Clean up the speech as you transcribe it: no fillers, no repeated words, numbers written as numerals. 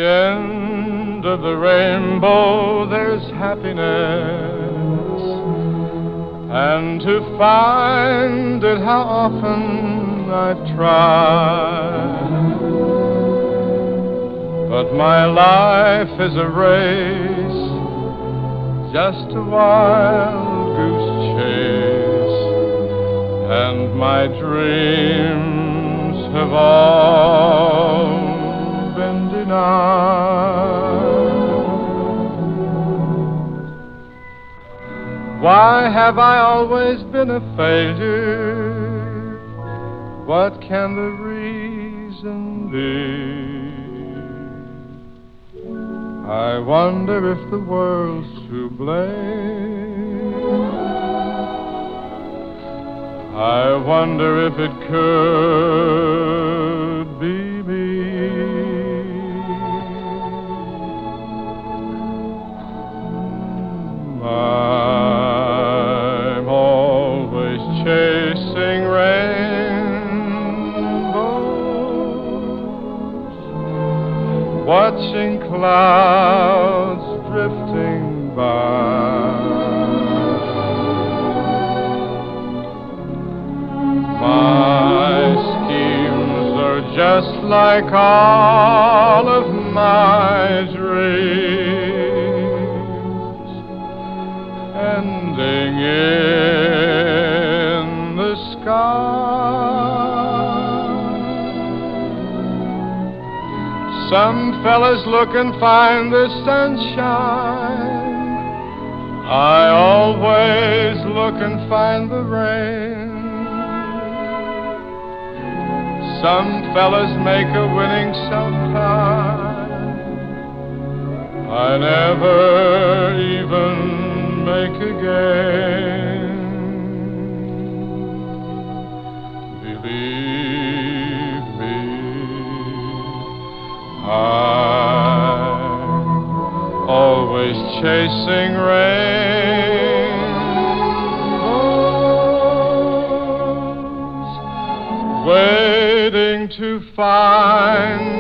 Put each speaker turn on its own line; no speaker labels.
end of the rainbow there's happiness, and to find it how often I've tried. But my life is a race, just a wild goose chase, and my dreams have all been denied. Why have I always been a failure? What can the reason be? I wonder if the world's to blame. I wonder if it could be me. I'm always chasing rainbows, watching clouds drifting by. My schemes are just like all of my dreams, ending in the sky. Some fellas look and find the sunshine. I always look and find the rain. Some fellas make a winning sometime. I never even make a game. Believe me, I'm always chasing rainbows, waiting to find